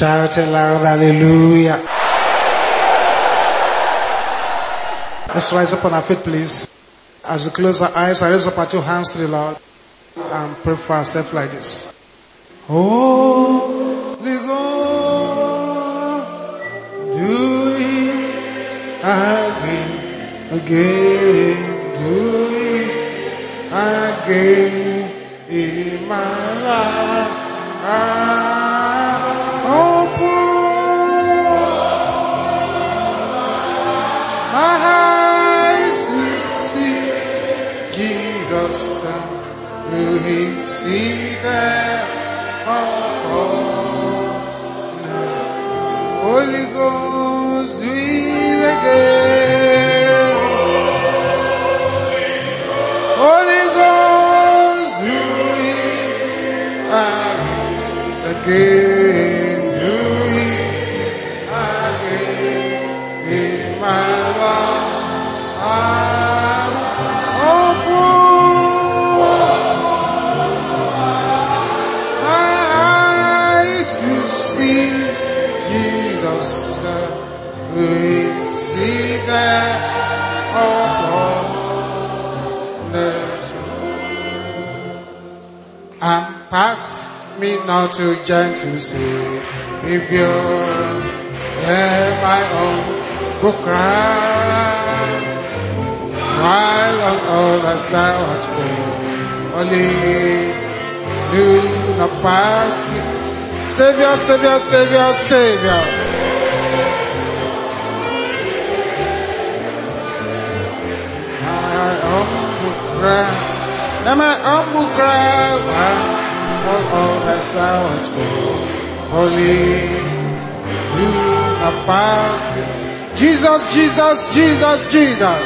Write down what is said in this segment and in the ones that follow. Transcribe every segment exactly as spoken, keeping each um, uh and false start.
Shout it loud, hallelujah. Let's rise up on our feet, please. As we close our eyes, I raise up our two hands to the Lord and pray for ourselves like this. Holy God, do it again, again, do it again in my life. Open my eyes to see Jesus, to see that Holy Ghost, do it again. Holy Ghost, do it again. Do it again in my life. We see that upon the truth. And pass me not to gentle Savior, hear my own book cry. While on all as thou art gone, only do not pass me. Savior, Savior, Savior, Savior. Let my humble cry, all, all that's thou art gone, holy, you have passed me. Jesus, Jesus, Jesus, Jesus.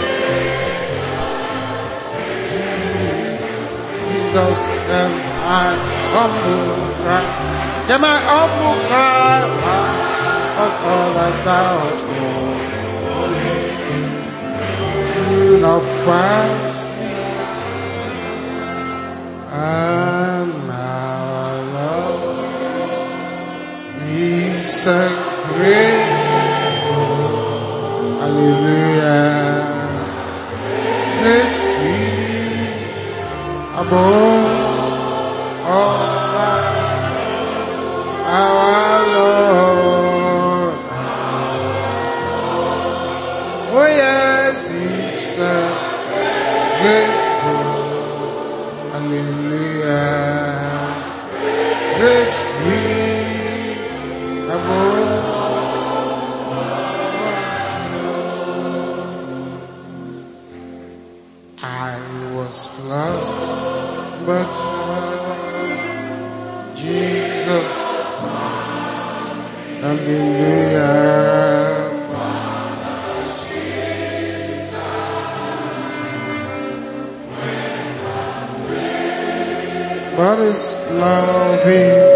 Jesus, let my humble cry. Let my humble cry, all, all that's thou art gone, holy, you have passed. And our Lord is a great God. Hallelujah. Great King above all our Lord. Oh yes, he's a great great King above. I was lost, but Jesus, hallelujah. But it's loving.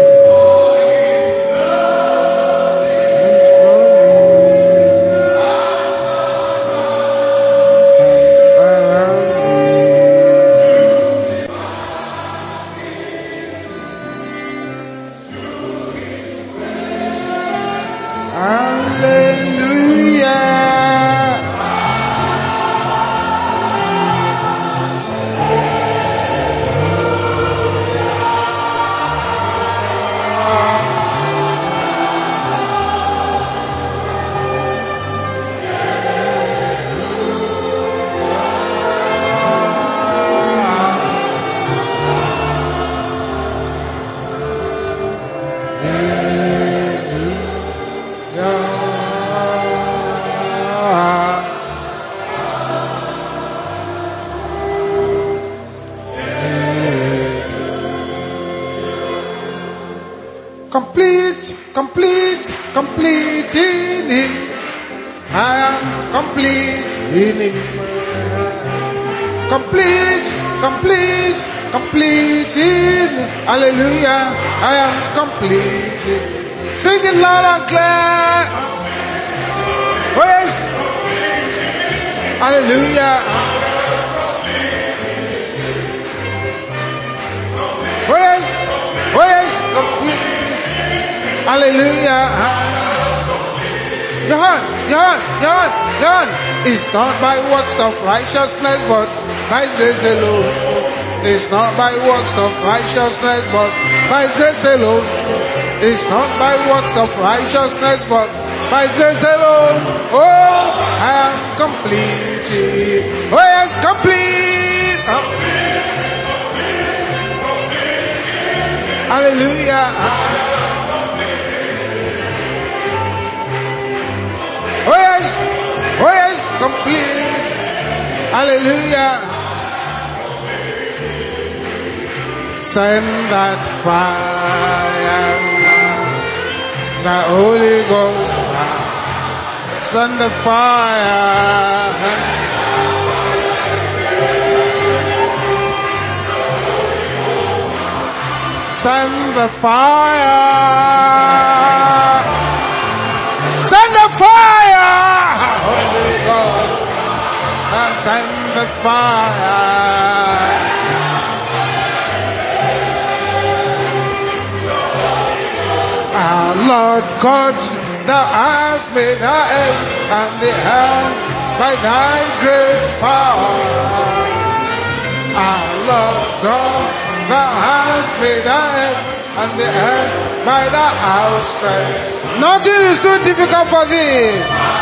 Complete, complete, complete in Him. I am complete in Him. Complete, complete, complete in Him. Hallelujah. I am complete. Sing it loud and clear. Praise. Hallelujah. Praise, praise, complete. Hallelujah. John, John, John, John. It's not by works of righteousness, but by His grace alone. It's not by works of righteousness, but by His grace alone. It's not by works of righteousness, but by His grace alone. Oh, I am complete. Oh, yes, complete. Oh. Hallelujah. Oh yes, oh yes, complete. Hallelujah. Send that fire, the Holy Ghost fire. Send the fire. Send the fire. Send the fire, Holy Ghost, and send the fire. Our Lord God, Thou hast made the earth and the earth by Thy great power. Our Lord God, Thou hast made the earth and the earth by the outstretched. Nothing is too difficult for Thee.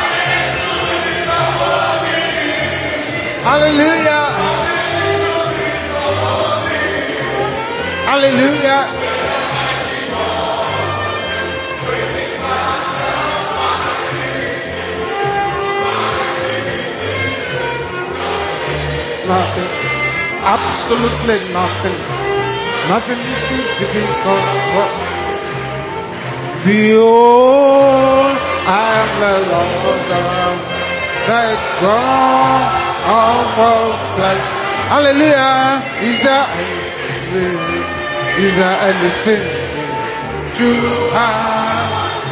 Hallelujah. Hallelujah. Nothing. Absolutely nothing. Nothing is too difficult for Behold, I am the Lord God, the God of all flesh. Hallelujah. Is there anything, is there anything to have?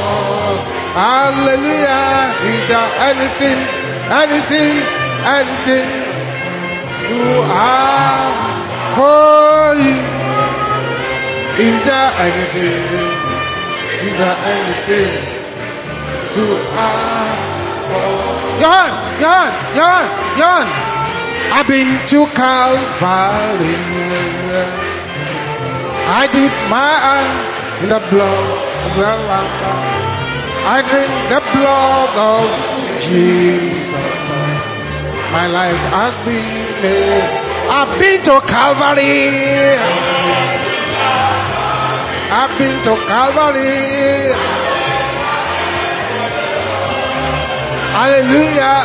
Hallelujah. Is there anything, anything, anything to have for you? Is there anything? Is there anything to ask for? John, John, John, John. I've been to Calvary. I dip my hand in the blood of the Lamb. I drink the blood of Jesus. My life has been made. I've been to Calvary. I've been to Calvary. Hallelujah.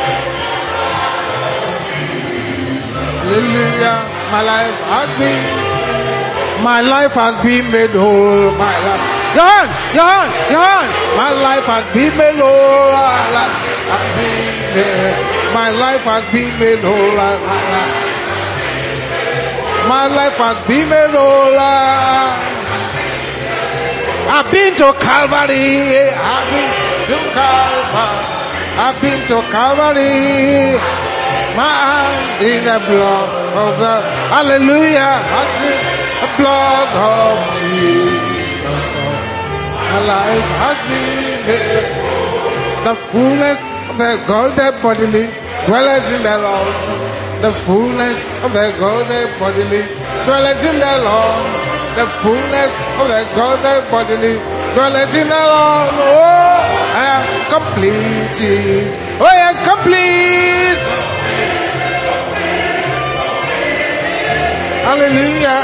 Hallelujah. My life has been, my life has been made whole. My life, John, John, John. My life has been made whole. My life has been made. My life has been made whole. My life has been made whole. I've been to Calvary. I've been to Calvary. I've been to Calvary. My hand in the blood of the Hallelujah. I drink the blood of Jesus. My life has been made. The fullness of the golden bodily dwelleth in the Lord. The fullness of the golden bodily dwelleth in the Lord. The fullness of the golden bodily dwelleth in the Lord. Oh, I am complete. Oh, yes, complete. Hallelujah.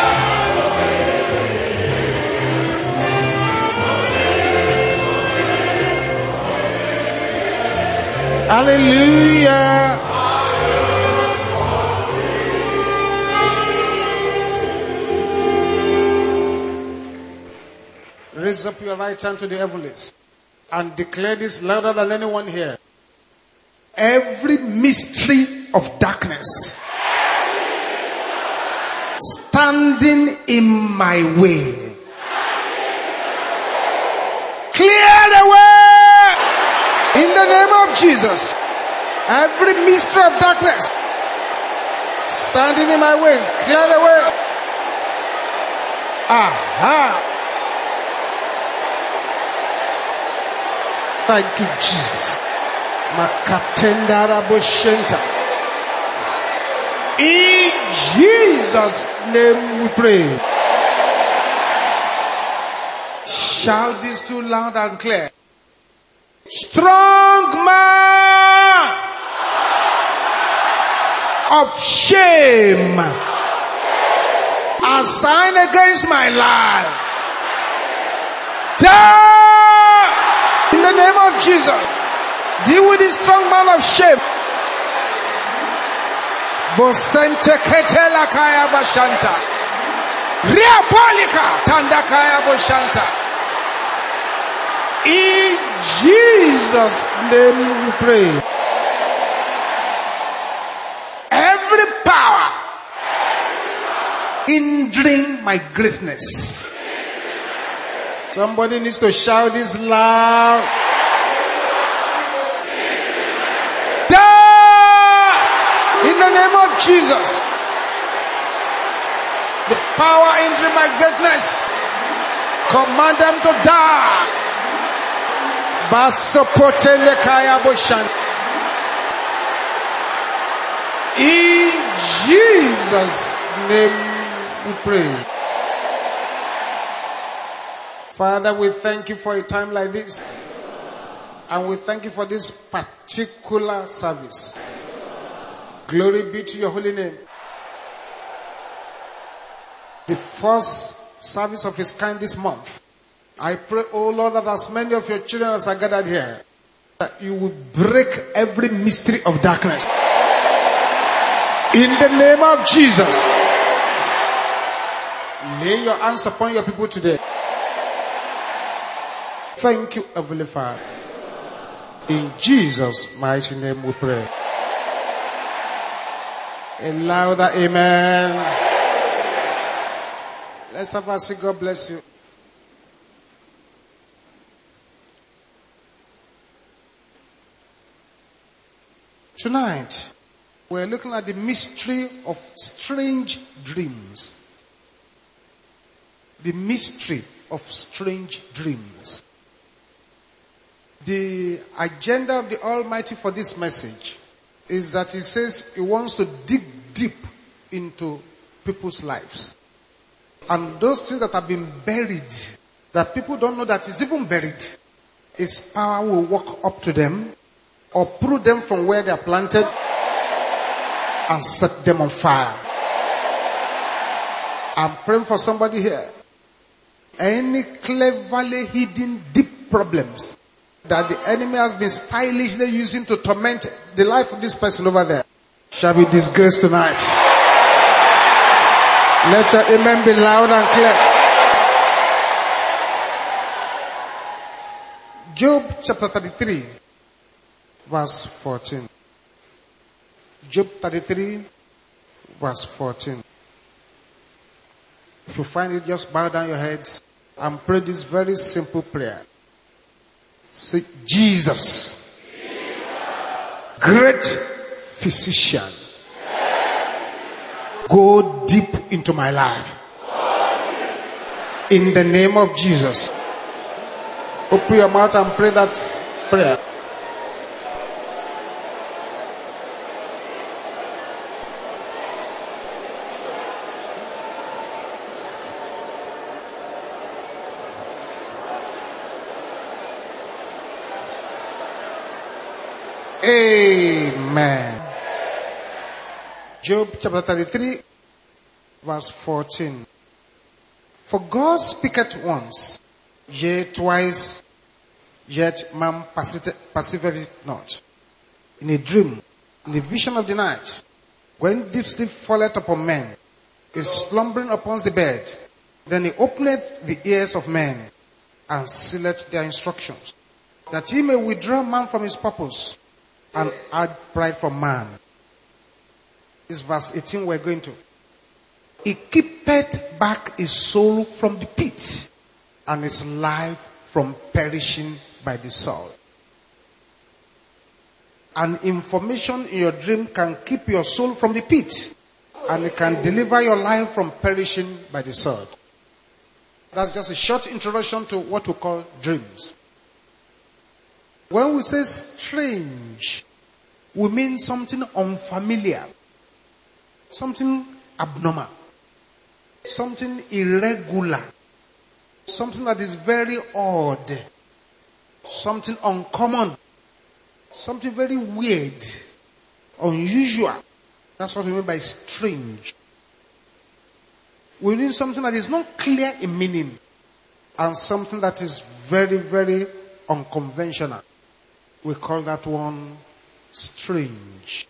Hallelujah. Raise up your right hand to the heavens and declare this louder than anyone here. Every mystery of darkness standing in my way, clear the way in the name of Jesus. Every mystery of darkness standing in my way, clear the way. Aha. Thank you, Jesus. Makatendara boshenta. In Jesus' name we pray. Shout this too loud and clear. Strong man of shame assigned against my life. Die in the name of Jesus. Deal with this strong man of shame. Bosente ketela kaya bashanta. Ria polika tandakaya boshanta. In Jesus' name we pray. Every power hindering my greatness. Somebody needs to shout this loud. Die in the name of Jesus. The power hindering my greatness, command them to die. Basopotele kaya boshan. In Jesus' name we pray. Father, we thank you for a time like this. And we thank you for this particular service. Glory be to your holy name. The first service of his kind this month. I pray, oh Lord, that as many of your children as are gathered here, that you will break every mystery of darkness. In the name of Jesus. Lay your hands upon your people today. Thank you, Heavenly Father. In Jesus' mighty name we pray. A louder amen. Let's have a say, God bless you. Tonight, we're looking at the mystery of strange dreams. The mystery of strange dreams. The agenda of the Almighty for this message is that He says He wants to dig deep into people's lives. And those things that have been buried, that people don't know that is even buried, His power will walk up to them, uproot them from where they are planted, and set them on fire. I'm praying for somebody here. Any cleverly hidden deep problems that the enemy has been stylishly using to torment the life of this person over there shall be disgraced tonight. Let your amen be loud and clear. Job chapter thirty-three, verse fourteen. Job thirty-three, verse fourteen. If you find it, just bow down your heads and pray this very simple prayer. Say, Jesus, great physician, go deep into my life. In the name of Jesus. Open your mouth and pray that prayer. Amen. Job chapter thirty-three, verse fourteen. For God speaketh once, yea twice, yet man persevereth not. In a dream, in the vision of the night, when deep sleep falleth upon men, is slumbering upon the bed, then he openeth the ears of men, and sealeth their instructions, that he may withdraw man from his purpose, and add pride from man. This verse eighteen we're going to. He keepeth back his soul from the pit, and his life from perishing by the sword. An information in your dream can keep your soul from the pit, and it can deliver your life from perishing by the sword. That's just a short introduction to what we call dreams. When we say strange, we mean something unfamiliar, something abnormal, something irregular, something that is very odd, something uncommon, something very weird, unusual. That's what we mean by strange. We mean something that is not clear in meaning and something that is very, very unconventional. We call that one strange.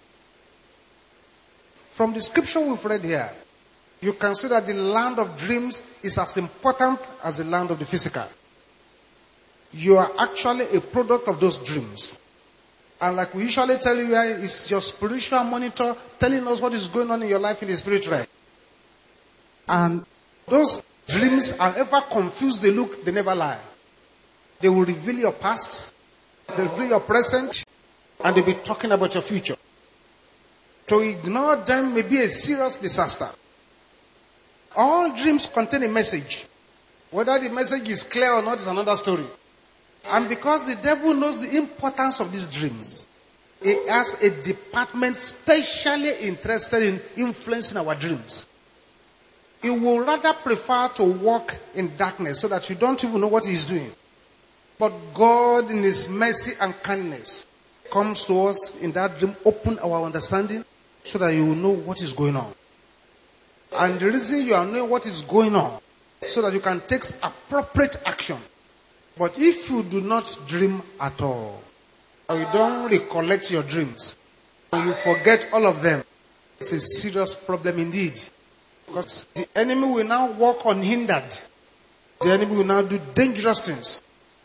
From the scripture we've read here, you can see that the land of dreams is as important as the land of the physical. You are actually a product of those dreams. And like we usually tell you, it's your spiritual monitor telling us what is going on in your life in the spirit realm. And those dreams, however confused they look, they never lie. They will reveal your past, they'll reveal your present, and they'll be talking about your future. To ignore them may be a serious disaster. All dreams contain a message. Whether the message is clear or not is another story. And because the devil knows the importance of these dreams, he has a department specially interested in influencing our dreams. He will rather prefer to walk in darkness so that you don't even know what he is doing. But God, in his mercy and kindness, comes to us in that dream, open our understanding so that you will know what is going on. And the reason you are knowing what is going on is so that you can take appropriate action. But if you do not dream at all, or you don't recollect your dreams, or you forget all of them, it's a serious problem indeed. Because the enemy will now walk unhindered. The enemy will now do dangerous things.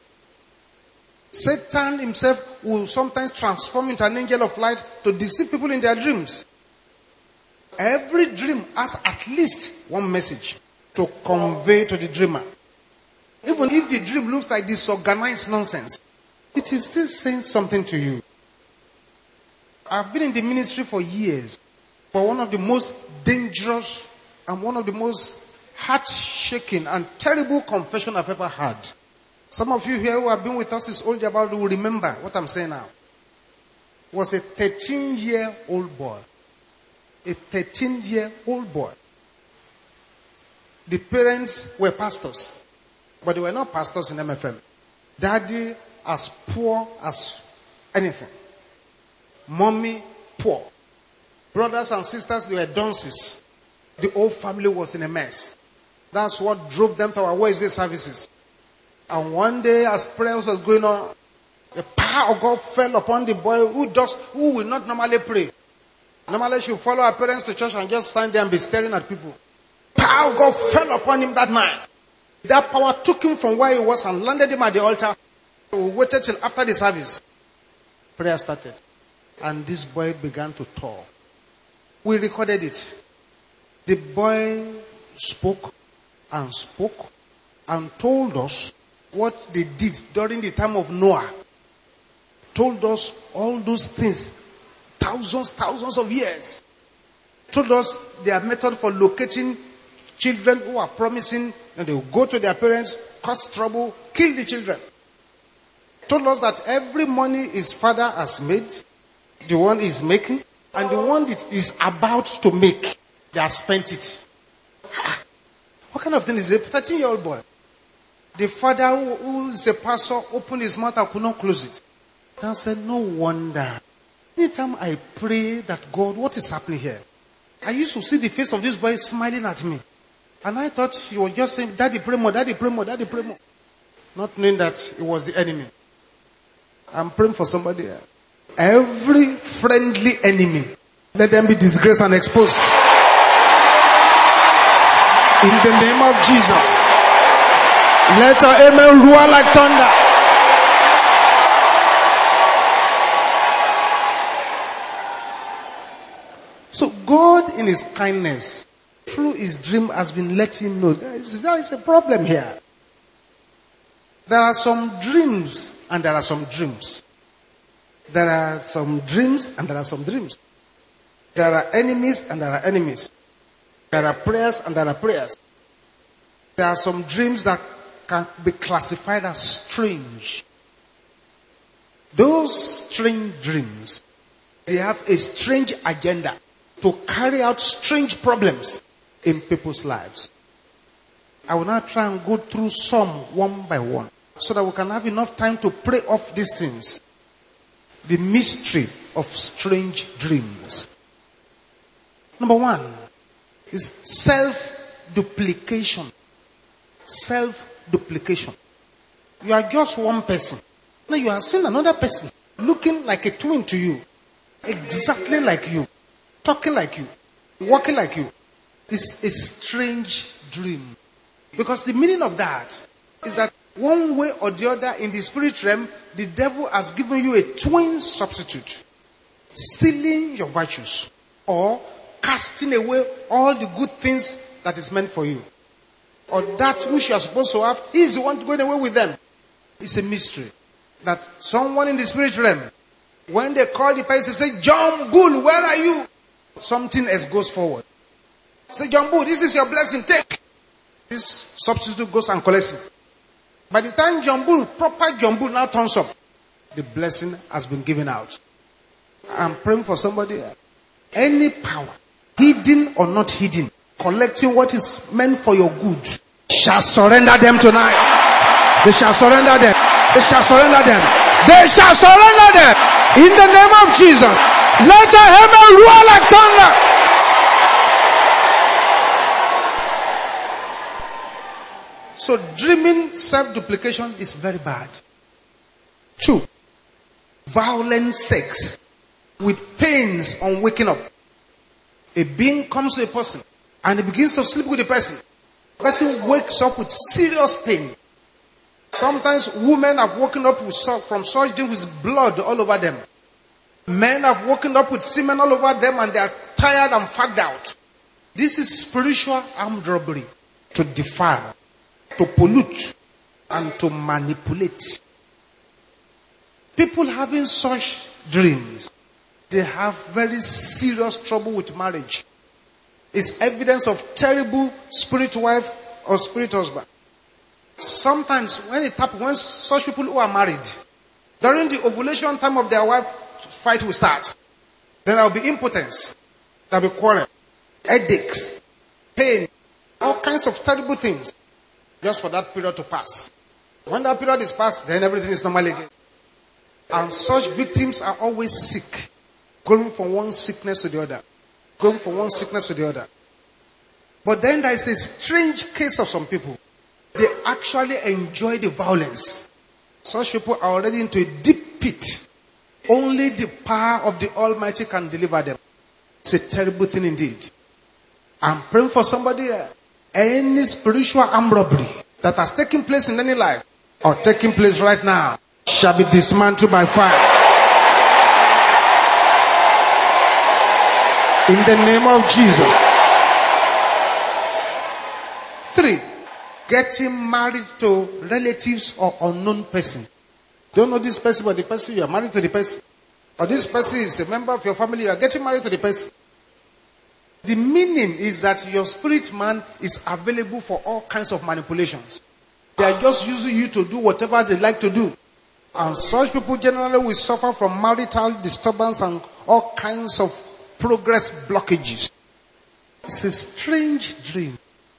Satan himself will sometimes transform into an angel of light to deceive people in their dreams. Every dream has at least one message to convey to the dreamer. Even if the dream looks like disorganized nonsense, it is still saying something to you. I've been in the ministry for years, but one of the most dangerous and one of the most heart-shaking and terrible confession I've ever had. Some of you here who have been with us this old about will remember what I'm saying now. Was a thirteen-year-old boy. A thirteen-year-old boy. The parents were pastors, but they were not pastors in M F M. Daddy as poor as anything. Mommy poor. Brothers and sisters, they were dunces. The whole family was in a mess. That's what drove them to our Wednesday services. And one day, as prayers was going on, the power of God fell upon the boy who just who will not normally pray. Normally, she would follow her parents to church and just stand there and be staring at people. Power of God fell upon him that night. That power took him from where he was and landed him at the altar. We waited till after the service. Prayer started. And this boy began to talk. We recorded it. The boy spoke and spoke and told us what they did during the time of Noah. Told us all those things. Thousands, thousands of years. Told us their method for locating children who are promising, and they will go to their parents, cause trouble, kill the children. Told us that every money his father has made, the one he's making, and the one that is about to make, they have spent it. What kind of thing is it? thirteen-year-old boy. The father who, who is a pastor opened his mouth and could not close it. I said, no wonder. Anytime I pray that God, what is happening here? I used to see the face of this boy smiling at me. And I thought he was just saying, Daddy, pray more, Daddy, pray more, Daddy, pray more. Not knowing that it was the enemy. I'm praying for somebody here. Every friendly enemy, let them be disgraced and exposed. In the name of Jesus. Let our amen roar like thunder. So God in his kindness, through his dream, has been letting him know there is, there is a problem here. There are some dreams and there are some dreams. There are some dreams and there are some dreams. There are enemies and there are enemies. There are prayers and there are prayers. There are some dreams that can be classified as strange. Those strange dreams, they have a strange agenda to carry out strange problems in people's lives. I will now try and go through some one by one so that we can have enough time to pray off these things. The mystery of strange dreams. Number one is self-duplication. Self-duplication. You are just one person. Now you are seeing another person looking like a twin to you. Exactly like you. Talking like you. Walking like you. It's a strange dream. Because the meaning of that is that one way or the other in the spirit realm, the devil has given you a twin substitute. Stealing your virtues. Or casting away all the good things that is meant for you. Or that which you are supposed to have, he is the one going away with them. It's a mystery. That someone in the spirit realm, when they call the person, say, John Bull, where are you? Something else goes forward. Say, John Bull, this is your blessing, take. This substitute goes and collects it. By the time John Bull, proper John Bull now turns up, the blessing has been given out. I'm praying for somebody. Any power, hidden or not hidden, collecting what is meant for your good, shall surrender them tonight. They shall surrender them. They shall surrender them. They shall surrender them. In the name of Jesus. Let your heaven roar like thunder. So dreaming self-duplication is very bad. Two, violent sex with pains on waking up. A being comes to a person and he begins to sleep with the person. The person wakes up with serious pain. Sometimes women have woken up with, from such things with blood all over them. Men have woken up with semen all over them and they are tired and fagged out. This is spiritual armed robbery. To defile, to pollute, and to manipulate. People having such dreams, they have very serious trouble with marriage. It's evidence of terrible spirit wife or spirit husband. Sometimes when it happens, when such people who are married, during the ovulation time of their wife, fight will start. Then there will be impotence. There will be quarrel, headaches, pain, all kinds of terrible things. Just for that period to pass. When that period is passed, then everything is normal again. And such victims are always sick. Going from one sickness to the other. Going from one sickness to the other. But then there is a strange case of some people. They actually enjoy the violence. Such people are already into a deep pit. Only the power of the Almighty can deliver them. It's a terrible thing indeed. I'm praying for somebody here. Any spiritual armed robbery that has taken place in any life or taking place right now shall be dismantled by fire. In the name of Jesus. Three, getting married to relatives or unknown person. Don't know this person, but the person, you are married to the person. Or this person is a member of your family, you are getting married to the person. The meaning is that your spirit man is available for all kinds of manipulations. They are just using you to do whatever they like to do. And such people generally will suffer from marital disturbance and all kinds of progress blockages. It's a strange dream.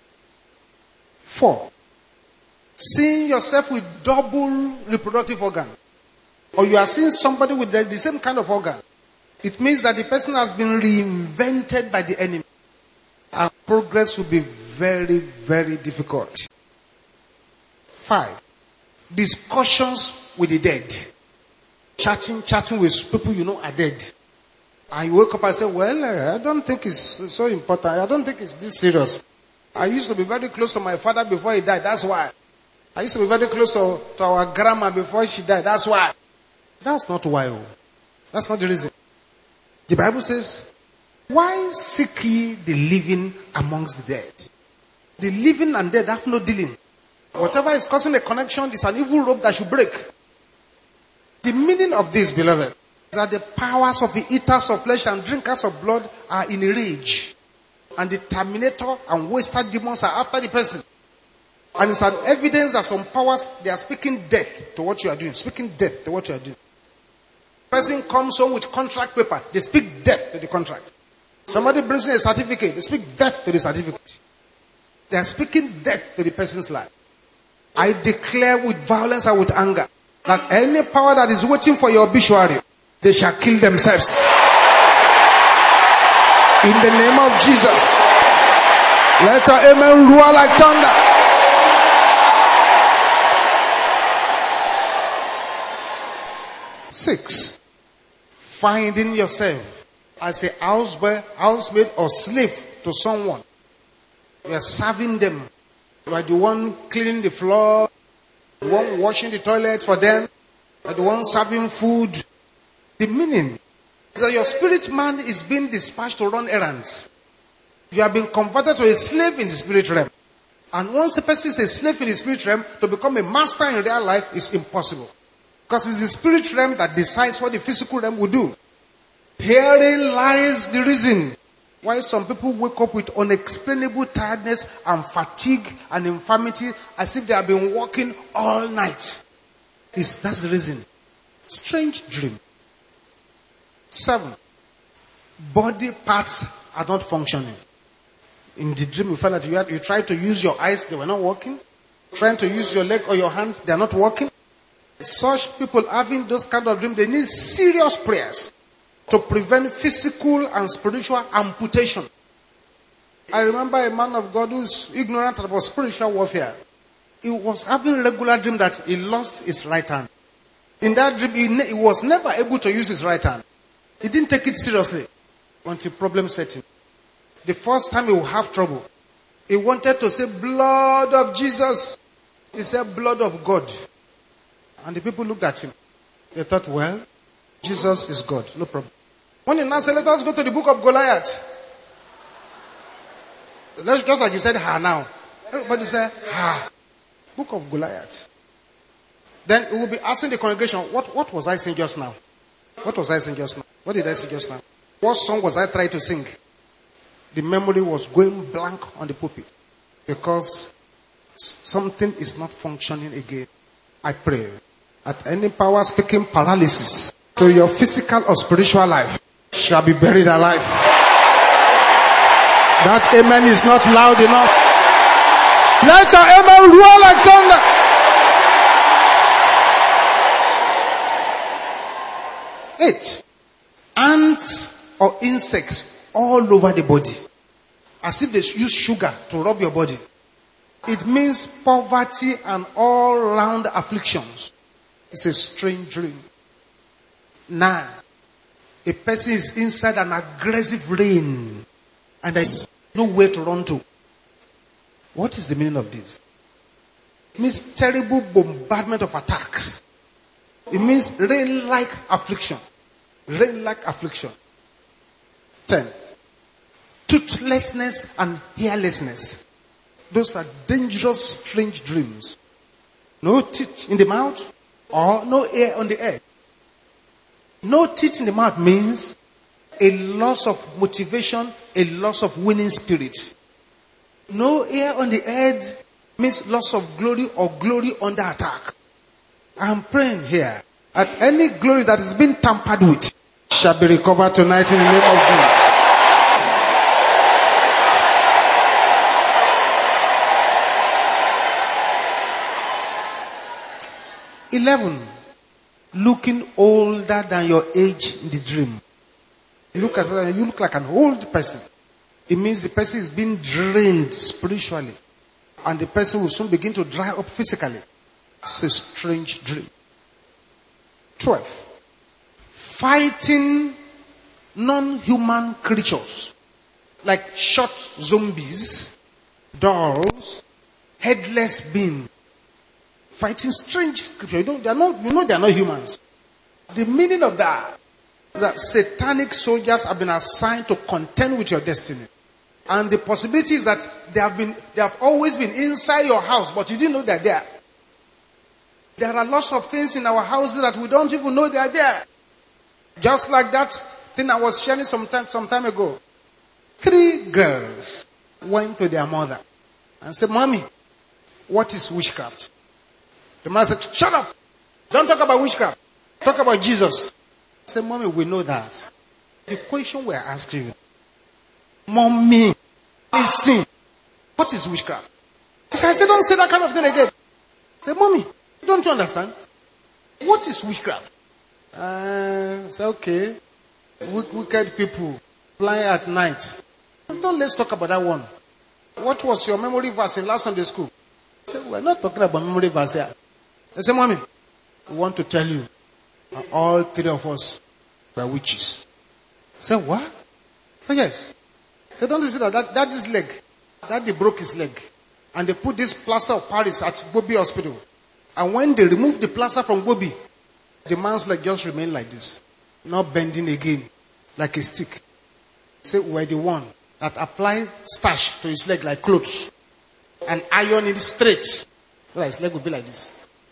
Four, seeing yourself with double reproductive organ. Or you are seeing somebody with the, the same kind of organ. It means that the person has been reinvented by the enemy. And progress will be very, very difficult. Five, discussions with the dead. Chatting, chatting with people you know are dead. And you wake up and say, well, I don't think it's so important. I don't think it's this serious. I used to be very close to my father before he died. That's why. I used to be very close to, to our grandma before she died. That's why. That's not why. Oh. That's not the reason. The Bible says, why seek ye the living amongst the dead? The living and dead have no dealing. Whatever is causing a connection is an evil rope that should break. The meaning of this, beloved, is that the powers of the eaters of flesh and drinkers of blood are in a rage. And the terminator and waster demons are after the person. And it's an evidence that some powers, they are speaking death to what you are doing. Speaking death to what you are doing. person comes home with contract paper, they speak death to the contract. Somebody brings in a certificate, they speak death to the certificate. They are speaking death to the person's life. I declare with violence and with anger that any power that is waiting for your obituary, they shall kill themselves. In the name of Jesus. Let our amen roar like thunder. Six, finding yourself as a houseboy, housemaid or slave to someone. You are serving them. You are the one cleaning the floor, the one washing the toilet for them, you are the one serving food. The meaning is that your spirit man is being dispatched to run errands. You have been converted to a slave in the spirit realm. And once a person is a slave in the spirit realm, to become a master in real life is impossible. Because it's the spirit realm that decides what the physical realm will do. Herein lies the reason why some people wake up with unexplainable tiredness and fatigue and infirmity as if they have been working all night. It's, that's the reason. Strange dream. Seven. Body parts are not functioning. In the dream, you find that you, had, you try to use your eyes, they were not working. Trying to use your leg or your hand, they are not working. Such people having those kind of dreams, they need serious prayers to prevent physical and spiritual amputation. I remember a man of God who's ignorant about spiritual warfare. He was having regular dream that he lost his right hand. In that dream, he, ne- he was never able to use his right hand. He didn't take it seriously until problem set in. The first time he will have trouble, he wanted to say, blood of Jesus. He said, blood of God. And the people looked at him. They thought, well, Jesus is God. No problem. When he now said, let us go to the book of Goliath. Just like you said, ha now. Everybody said, ha. Book of Goliath. Then he will be asking the congregation, what, what was I saying just now? What was I saying just now? What did I say just now? What song was I trying to sing? The memory was going blank on the pulpit. Because something is not functioning again. I pray that any power speaking paralysis to your physical or spiritual life shall be buried alive. That amen is not loud enough. Let your amen roar like thunder. Eight. Ants or insects all over the body. As if they use sugar to rub your body. It means poverty and all-round afflictions. It's a strange dream. Nine. A person is inside an aggressive rain and there's nowhere to run to. What is the meaning of this? It means terrible bombardment of attacks. It means rain-like affliction. Rain-like affliction. Ten. Toothlessness and hairlessness. Those are dangerous, strange dreams. No teeth in the mouth or no hair on the head. No teeth in the mouth means a loss of motivation, a loss of winning spirit. No hair on the head means loss of glory or glory under attack. I'm praying here that any glory that has been tampered with shall be recovered tonight in the name of Jesus. Eleven, looking older than your age in the dream. You look at you look like an old person. It means the person is being drained spiritually, and the person will soon begin to dry up physically. It's a strange dream. Twelve, fighting non-human creatures like short zombies, dolls, headless beings. Fighting strange creatures. You know, they are not, you know they are not humans. The meaning of that is that satanic soldiers have been assigned to contend with your destiny. And the possibility is that they have been, they have always been inside your house, but you didn't know they're there. There are lots of things in our houses that we don't even know they are there. Just like that thing I was sharing some time, some time ago. Three girls went to their mother and said, Mommy, what is witchcraft? The mother said, shut up. Don't talk about witchcraft. Talk about Jesus. I said, Mommy, we know that. The question we're asking you, Mommy, listen, what is witchcraft? I said, don't say that kind of thing again. I said, Mommy, don't you understand? What is witchcraft? Uh, I said, okay. Wicked people flying at night. Don't let's talk about that one. What was your memory verse in last Sunday school? I said, we're not talking about memory verse here. I said, Mommy, we want to tell you that all three of us were witches. I said, what? I said, yes. I said, don't you see that? that Daddy's leg. Daddy broke his leg. And they put this plaster of Paris at Gobi Hospital. And when they removed the plaster from Gobi, the man's leg just remained like this. Not bending again, like a stick. Say, we're the one that applied starch to his leg like clothes. And iron it straight. So that his leg would be like this.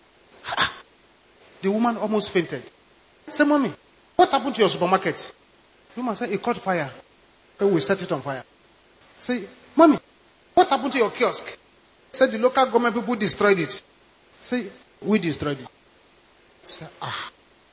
The woman almost fainted. I said, Mommy, what happened to your supermarket? The woman said, it caught fire. So we set it on fire. I said, Mommy, what happened to your kiosk? I said, the local government people destroyed it. I said, we destroyed it. I said, ah.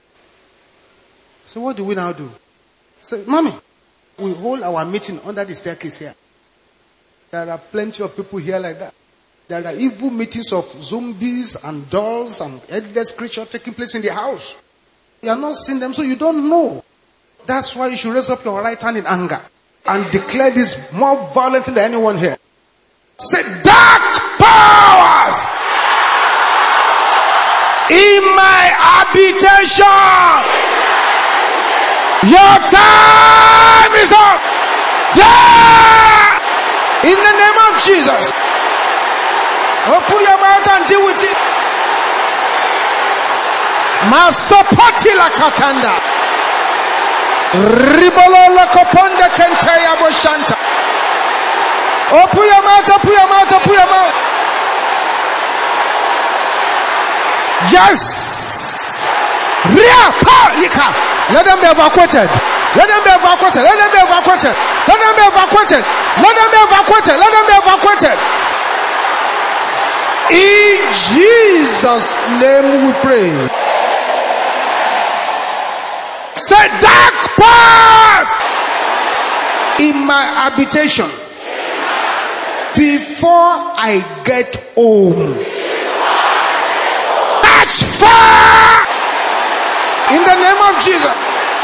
So what do we now do? I said, Mommy, we hold our meeting under the staircase here. There are plenty of people here like that. There are evil meetings of zombies and dolls and headless creatures taking place in the house. You are not seeing them, so you don't know. That's why you should raise up your right hand in anger and declare this more violently than anyone here. Say, dark powers in my habitation. Your time is up. Die! In the name of Jesus. Open your mouth and deal with it. Masopoti la katanda. Ribolo la koponde kenteya boshanta. Open your mouth, open your mouth, open your mouth. Yes. Ria pa yika. Let them be evacuated. Let them be evacuated. Let them be evacuated. Let them be evacuated. Let them be evacuated. Let them be evacuated. In Jesus' name we pray. Say, dark powers in my habitation before I get home. Catch fire in the name of Jesus.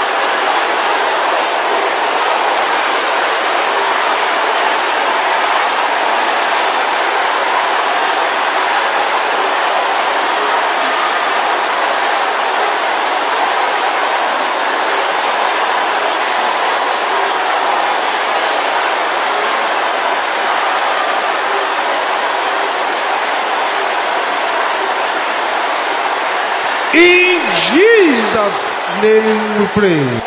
In Jesus' name we pray.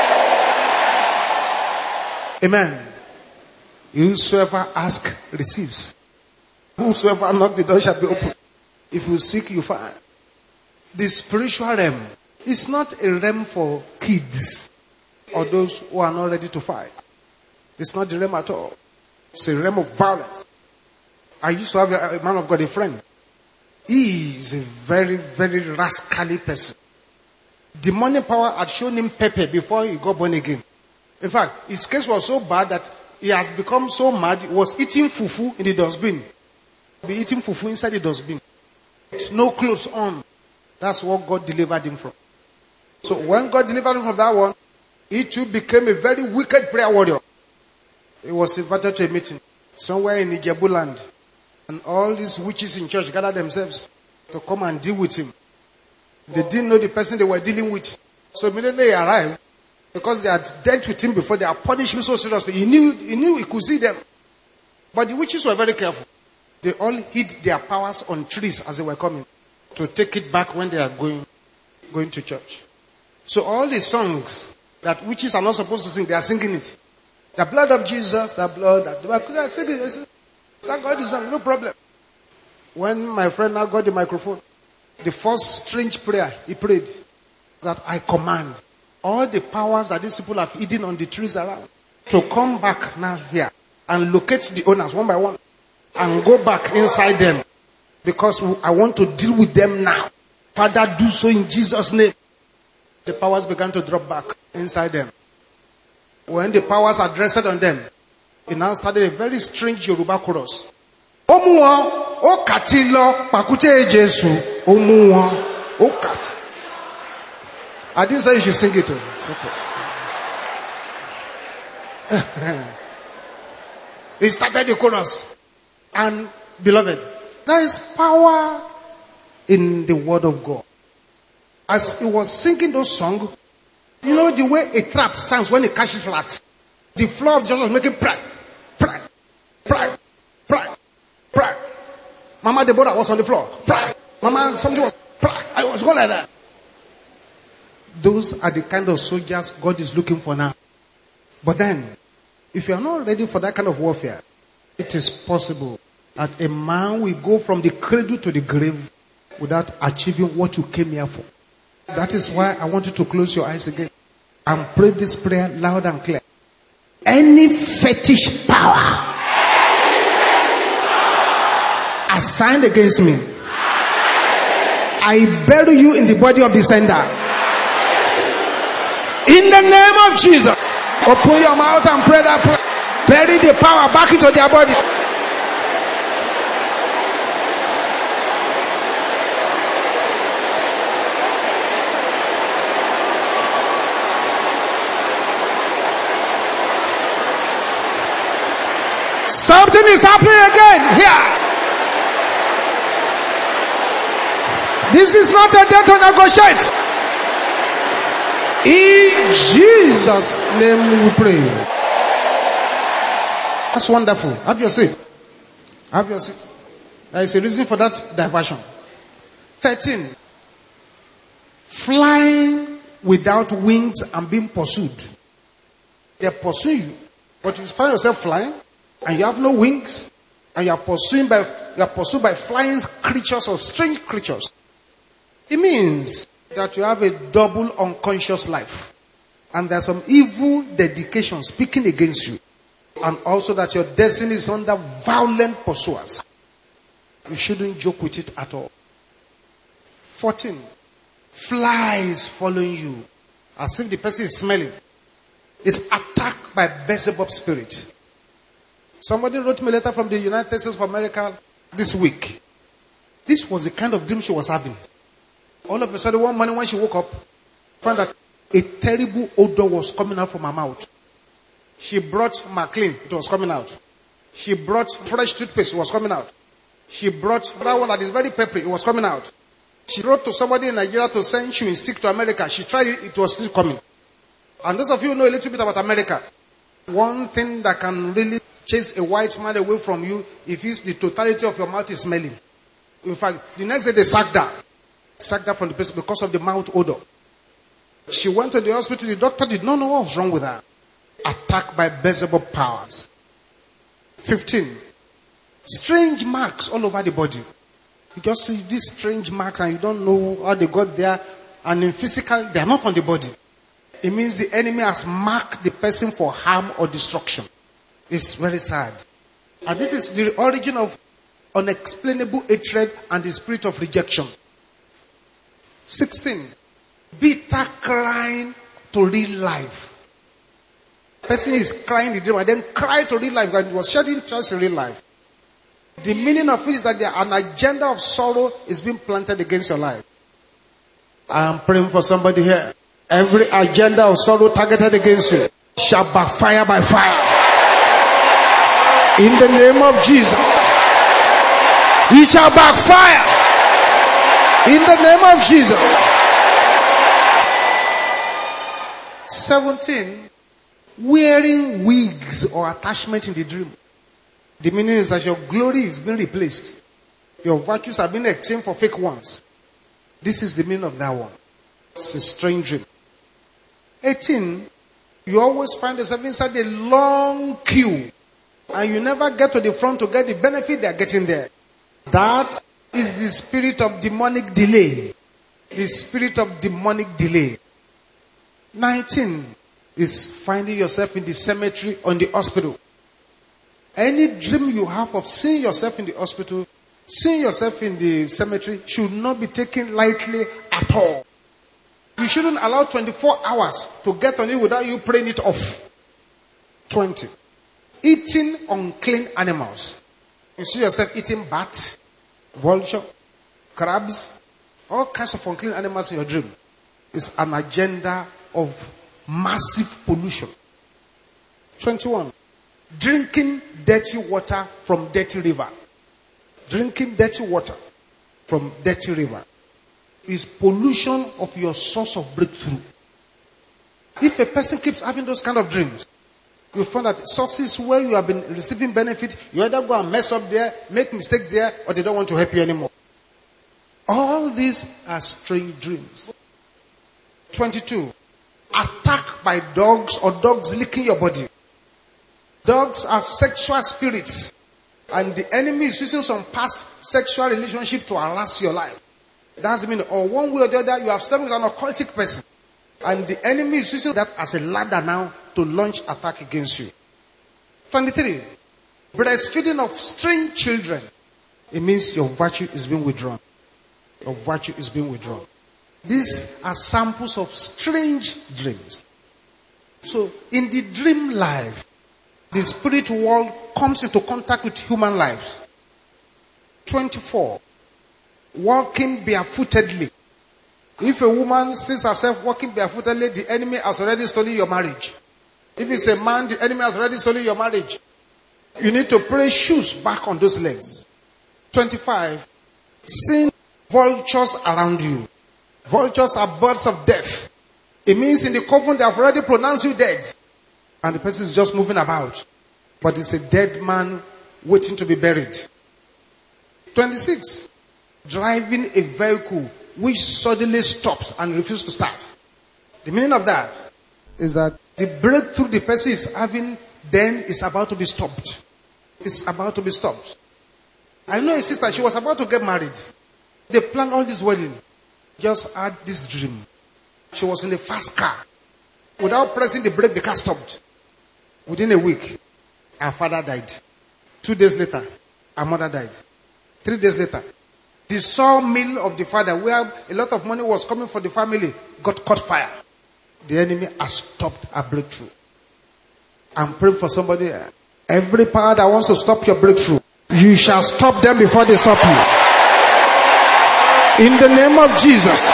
Amen. Whosoever asks, receives. Whosoever knocks, the door shall be opened. If you seek, you find. The spiritual realm is not a realm for kids or those who are not ready to fight. It's not the realm at all. It's a realm of violence. I used to have a, a man of God, a friend. He is a very, very rascally person. Demonic power had shown him pepper before he got born again. In fact, his case was so bad that he has become so mad, he was eating fufu in the dustbin. Be eating fufu inside the dustbin. No clothes on. That's what God delivered him from. So when God delivered him from that one, he too became a very wicked prayer warrior. He was invited to a meeting somewhere in Ijebu land. And all these witches in church gathered themselves to come and deal with him. They didn't know the person they were dealing with. So immediately he arrived, because they had dealt with him before, they had punished him so seriously. He knew, he knew he could see them. But the witches were very careful. They all hid their powers on trees as they were coming to take it back when they are going, going to church. So all the songs that witches are not supposed to sing, they are singing it. The blood of Jesus, the blood, the blood, they are singing it. Thank God is no problem. When my friend now got the microphone, the first strange prayer he prayed, that I command all the powers that these people have hidden on the trees around to come back now here and locate the owners one by one and go back inside them, because I want to deal with them now. Father, do so in Jesus' name. the powers began to drop back inside them. When the powers addressed on them, it now started a very strange Yoruba chorus. Omuwa, o katilo, pakute Jesu, omuwa, o kat. I didn't say you should sing it. He started the chorus. And beloved, there is power in the word of God. As he was singing those songs, you know the way a trap sounds when it catches flat. The floor of Jesus was making pride, pride, pride, pride, pride. Mama Deborah was on the floor, pride. Mama something was pride. I was going like that. Those are the kind of soldiers God is looking for now. But then, if you are not ready for that kind of warfare, it is possible that a man will go from the cradle to the grave without achieving what you came here for. That is why I want you to close your eyes again and pray this prayer loud and clear. Any fetish power assigned against me, I bury you in the body of the sender. In the name of Jesus. Open your mouth and pray that prayer. Bury the power back into their body. Something is happening again here. This is not a day to negotiate. In Jesus' name we pray. That's wonderful. Have your seat. Have your seat. There is a reason for that diversion. thirteen. Flying without wings and being pursued. They pursue you, but you find yourself flying and you have no wings, and you are pursued by you are pursued by flying creatures of strange creatures. It means that you have a double unconscious life, and there's some evil dedication speaking against you, and also that your destiny is under violent pursuers. You shouldn't joke with it at all. fourteen. Flies following you as if the person is smelling. Is attacked by Beelzebub spirit. Somebody wrote me a letter from the United States of America this week. This was the kind of dream she was having. All of a sudden, one morning when she woke up, found that a terrible odor was coming out from her mouth. She brought Maclean, it was coming out. She brought fresh toothpaste, it was coming out. She brought that one that is very peppery, it was coming out. She wrote to somebody in Nigeria to send chewing stick to America. She tried it, it was still coming. And those of you who know a little bit about America, one thing that can really chase a white man away from you, if it's the totality of your mouth is smelling. In fact, the next day they sacked her. Sacked her from the place because of the mouth odor. She went to the hospital, the doctor did not know what was wrong with her. Attacked by Beelzebub powers. fifteen. Strange marks all over the body. You just see these strange marks and you don't know how they got there. And in physical, they are not on the body. It means the enemy has marked the person for harm or destruction. It's very sad. And this is the origin of unexplainable hatred and the spirit of rejection. sixteen. Bitter crying to real life. Person is crying the dream and then cry to real life. God was shedding tears in real life. The meaning of it is that an agenda of sorrow is being planted against your life. I am praying for somebody here. Every agenda of sorrow targeted against you shall backfire by fire. In the name of Jesus. It shall backfire. In the name of Jesus. seventeen. Wearing wigs or attachment in the dream. The meaning is that your glory is being replaced. Your virtues have been exchanged for fake ones. This is the meaning of that one. It's a strange dream. eighteen. You always find yourself inside a long queue. And you never get to the front to get the benefit they are getting there. That is the spirit of demonic delay. The spirit of demonic delay. nineteen is finding yourself in the cemetery or in the hospital. Any dream you have of seeing yourself in the hospital, seeing yourself in the cemetery should not be taken lightly at all. You shouldn't allow twenty-four hours to get on you without you praying it off. twenty. Eating unclean animals. You see yourself eating bat, vulture, crabs, all kinds of unclean animals in your dream. It's an agenda of massive pollution. twenty-one. Drinking dirty water from dirty river. Drinking dirty water from dirty river is pollution of your source of breakthrough. If a person keeps having those kind of dreams, you find that sources where you have been receiving benefit, you either go and mess up there, make mistake there, or they don't want to help you anymore. All these are strange dreams. twenty-two. Attack by dogs or dogs licking your body. Dogs are sexual spirits, and the enemy is using some past sexual relationship to harass your life. That's mean, or one way or the other, you have slept with an occultic person, and the enemy is using that as a ladder now to launch attack against you. twenty-three. Breastfeeding of strange children. It means your virtue is being withdrawn. Your virtue is being withdrawn. These are samples of strange dreams. So, in the dream life, the spirit world comes into contact with human lives. twenty-four. Walking barefootedly. If a woman sees herself walking barefootedly, the enemy has already stolen your marriage. If it's a man, the enemy has already stolen your marriage. You need to pray shoes back on those legs. twenty-five. Seeing vultures around you. Vultures are birds of death. It means in the coven they have already pronounced you dead. And the person is just moving about. But it's a dead man waiting to be buried. twenty-six. Driving a vehicle which suddenly stops and refuses to start. The meaning of that is that the breakthrough the person is having then is about to be stopped. It's about to be stopped. I know a sister, she was about to get married. They planned all this wedding. Just had this dream. She was in a fast car. Without pressing the brake, the car stopped. Within a week, her father died. Two days later, her mother died. Three days later, the sawmill of the father, where a lot of money was coming for the family, got caught fire. The enemy has stopped a breakthrough. I'm praying for somebody. Every power that wants to stop your breakthrough, you shall stop them before they stop you. In the name of Jesus.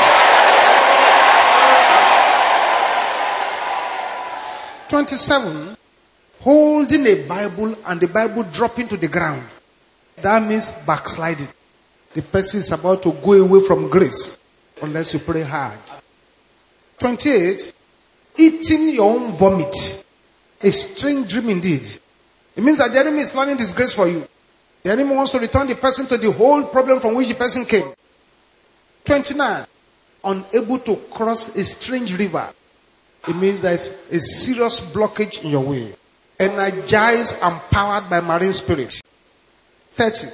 twenty-seven. Holding a Bible and the Bible dropping to the ground. That means backsliding. The person is about to go away from grace unless you pray hard. twenty-eight. Eating your own vomit. A strange dream indeed. It means that the enemy is planning disgrace for you. The enemy wants to return the person to the whole problem from which the person came. twenty-nine. Unable to cross a strange river. It means there is a serious blockage in your way. Energized and powered by marine spirit. thirty.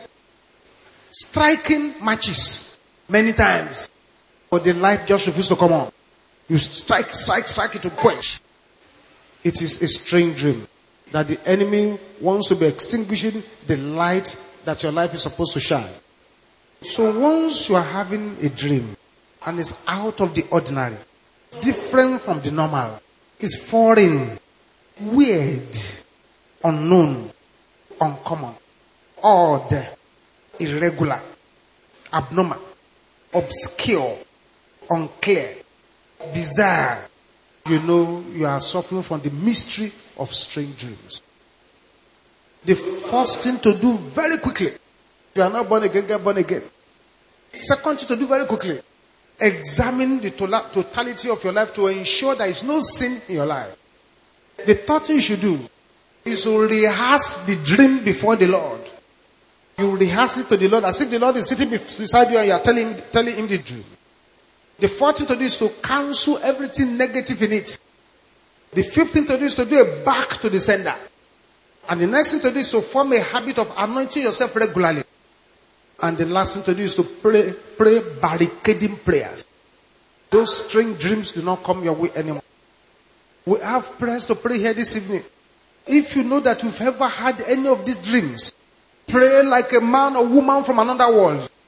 Striking matches many times, but the light just refuses to come on. You strike, strike, strike it to quench. It is a strange dream that the enemy wants to be extinguishing the light that your life is supposed to shine. So once you are having a dream and it's out of the ordinary, different from the normal, it's foreign, weird, unknown, uncommon, odd, irregular, abnormal, obscure, unclear, bizarre, you know you are suffering from the mystery of strange dreams. The first thing to do very quickly, if you are not born again, get born again. Second thing to do very quickly, examine the totality of your life to ensure there is no sin in your life. The third thing you should do is to rehearse the dream before the Lord. You rehearse it to the Lord as if the Lord is sitting beside you and you are telling him, telling him the dream. The fourth thing to do is to cancel everything negative in it. The fifth thing to do is to do a back to the sender. And the next thing to do is to form a habit of anointing yourself regularly. And the last thing to do is to pray, pray barricading prayers. Those strange dreams do not come your way anymore. We have prayers to pray here this evening. If you know that you've ever had any of these dreams, pray like a man or woman from another world.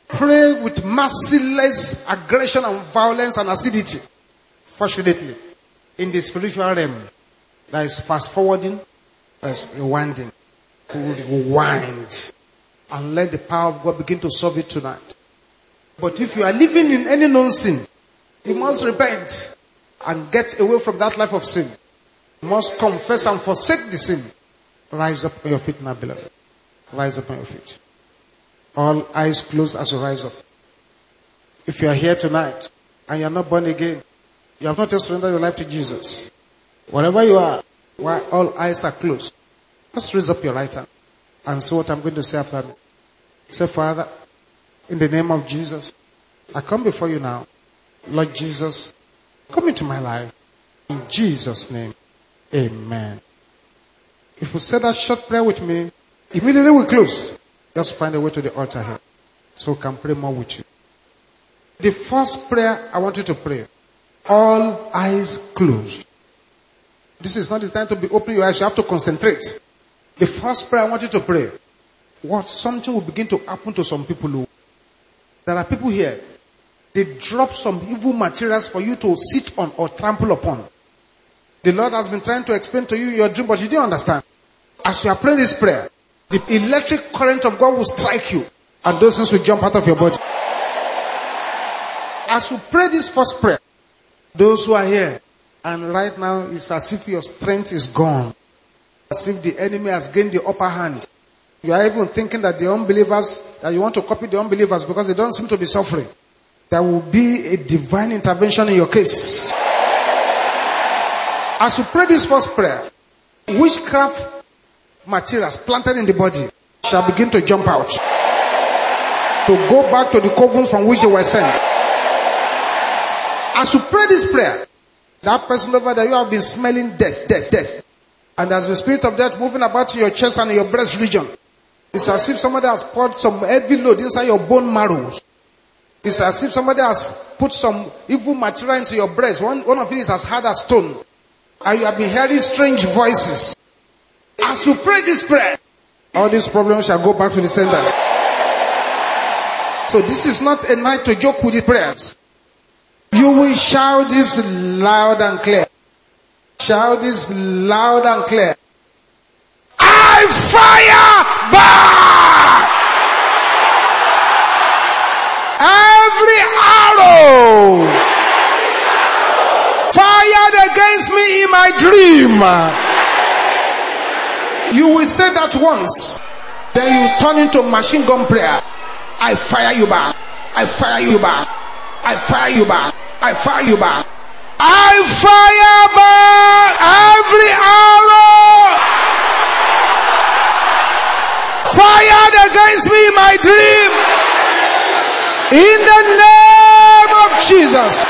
pray with merciless aggression and violence and acidity. Fortunately, in the spiritual realm, there is fast forwarding, there is rewinding. Rewind. And let the power of God begin to solve it tonight. But if you are living in any known sin, you must repent and get away from that life of sin. You must confess and forsake the sin. Rise up on your feet, my beloved. Rise up on your feet. All eyes closed as you rise up. If you are here tonight and you are not born again, you have not yet surrendered your life to Jesus. Wherever you are, while all eyes are closed, just raise up your right hand and say what I'm going to say after me. Say, Father, in the name of Jesus, I come before you now. Lord Jesus, come into my life. In Jesus' name, amen. If you say that short prayer with me, immediately we close. Just find a way to the altar here, so we can pray more with you. The first prayer I want you to pray, all eyes closed. This is not the time to be opening your eyes. You have to concentrate. The first prayer I want you to pray, what something will begin to happen to some people who, there are people here, they drop some evil materials for you to sit on or trample upon. The Lord has been trying to explain to you your dream, but you didn't understand. As you are praying this prayer, the electric current of God will strike you, and those things will jump out of your body. As you pray this first prayer, those who are here, and right now it's as if your strength is gone, as if the enemy has gained the upper hand. You are even thinking that the unbelievers, that you want to copy the unbelievers because they don't seem to be suffering. There will be a divine intervention in your case. As you pray this first prayer, witchcraft materials planted in the body shall begin to jump out, to go back to the coven from which they were sent. As you pray this prayer, that person over there, you have been smelling death, death, death. And there's the spirit of death moving about in your chest and in your breast region. It's as if somebody has poured some heavy load inside your bone marrows. It's as if somebody has put some evil material into your breast. One, one of it is as hard as stone. And you have been hearing strange voices. As you pray this prayer, all these problems shall go back to the senders. So this is not a night to joke with the prayers. You will shout this loud and clear. Shout this loud and clear. I fire back every arrow fired against me in my dream. You will say that once, then you turn into machine gun prayer. I fire you back. I fire you back. I fire you back. I fire you back. I fire back every arrow fired against me in my dream. In the name of Jesus.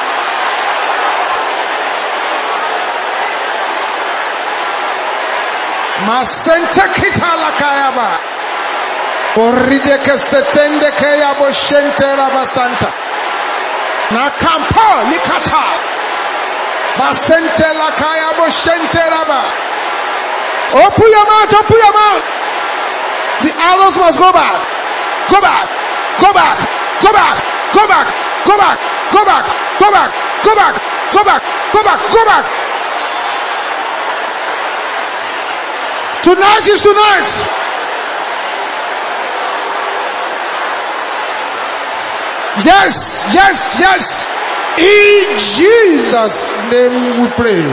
Masente kitala kayaba. Orideke setende kayabo shente rabasanta. Na kampo nikata. Masente la kayabo shente raba. Open your mouth, open your mouth. The arrows must go back. Go back. Go back. Go back. Go back. Go back. Go back. Go back. Go back. Go back. Go back. Go back. Tonight is tonight. Yes, yes, yes. In Jesus' name we pray.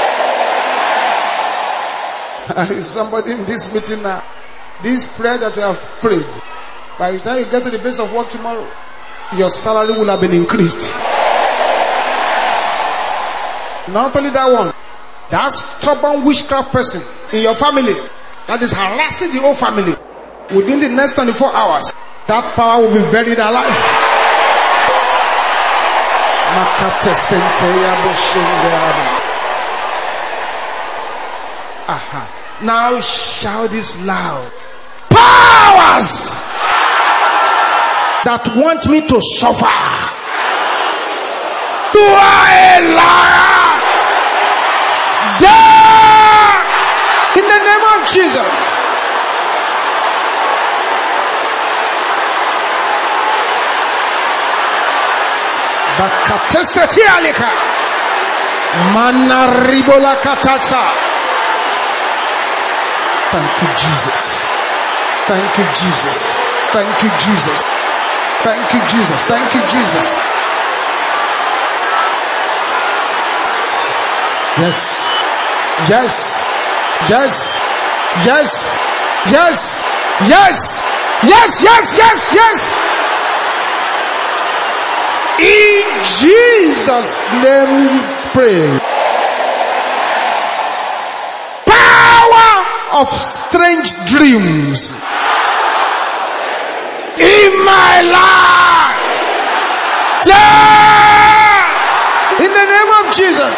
Is somebody in this meeting now? This prayer that you have prayed, by the time you get to the place of work tomorrow, your salary will have been increased. Not only that one, that stubborn witchcraft person in your family that is harassing the whole family, within the next twenty-four hours, that power will be buried alive. Aha. Now shout this loud. Powers that want me to suffer, you are a liar. Die in the name of Jesus. Bakatesetialika. Manaribola katata. Thank you, Jesus. Thank you, Jesus. Thank you, Jesus. Thank you, Jesus. Thank you, Jesus. Yes. Yes. Yes. Yes. Yes. Yes. Yes. Yes. Yes. Yes. In Jesus' name we pray. Power of strange dreams in my life. Yeah! In the name of Jesus.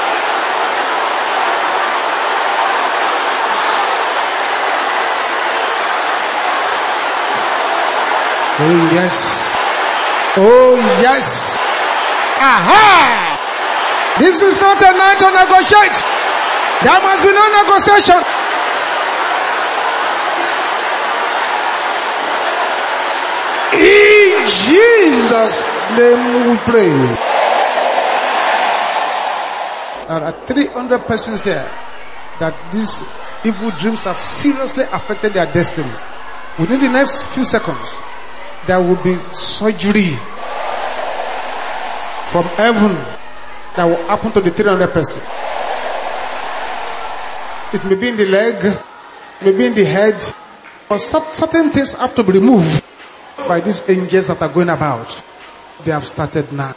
Oh yes. Oh yes. Aha! This is not a night to negotiate. There must be no negotiation. In Jesus' name we pray. There are three hundred persons here that these evil dreams have seriously affected their destiny. Within the next few seconds, there will be surgery from heaven that will happen to the three hundred person. It may be in the leg, it may be in the head, but certain things have to be removed by these angels that are going about. They have started now.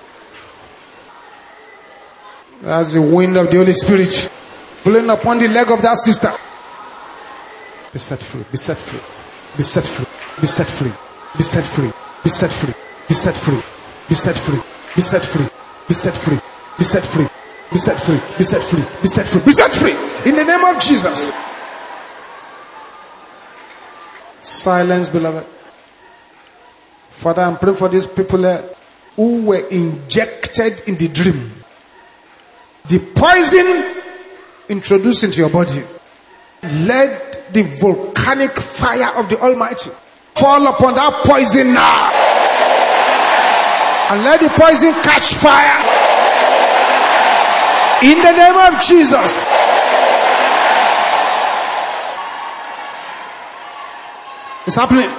As the wind of the Holy Spirit blowing upon the leg of that sister. Be set free, be set free, be set free, be set free. Be set free. Be set free. Be set free. Be set free. Be set free. Be set free. Be set free. Be set free. Be set free. Be set free. Be set free. In the name of Jesus. Silence, beloved. Father, I'm praying for these people who were injected in the dream. The poison introduced into your body. Let the volcanic fire of the Almighty fall upon that poison now. And let the poison catch fire. In the name of Jesus. It's happening.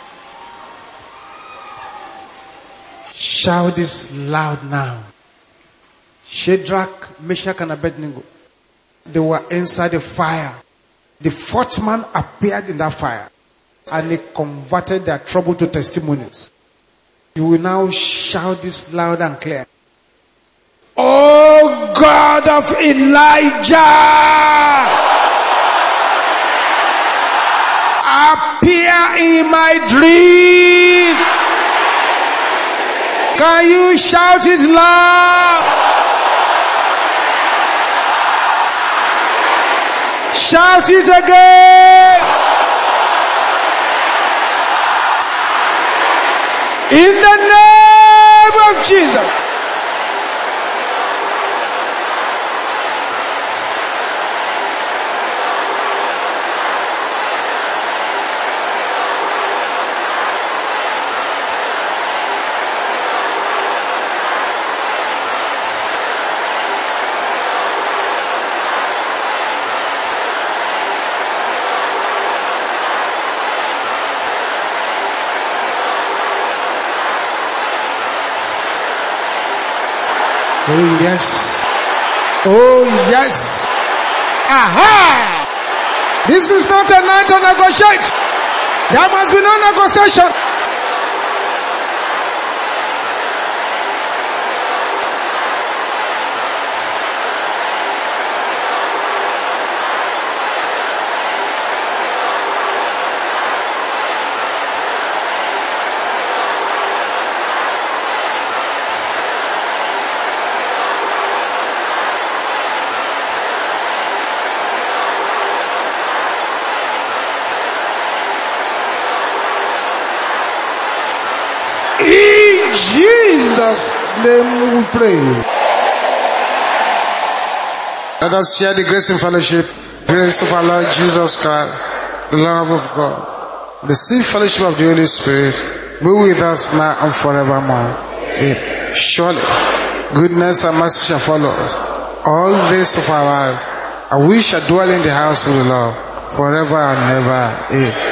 Shout this loud now. Shadrach, Meshach, and Abednego. They were inside the fire. The fourth man appeared in that fire. And he converted their trouble to testimonies. You will now shout this loud and clear. Oh God of Elijah, appear in my dreams. Can you shout it loud? Shout it again. In the name of Jesus. Oh yes. Oh yes. Aha! This is not a night to negotiate. There must be no negotiation. Jesus' name we pray. Let us share the grace in fellowship. Grace of our Lord Jesus Christ, the love of God, the sweet fellowship of the Holy Spirit, be with us now and forevermore. Amen. surely goodness and mercy shall follow us all the days of our lives, and we shall dwell in the house of the Lord forever and ever. Amen.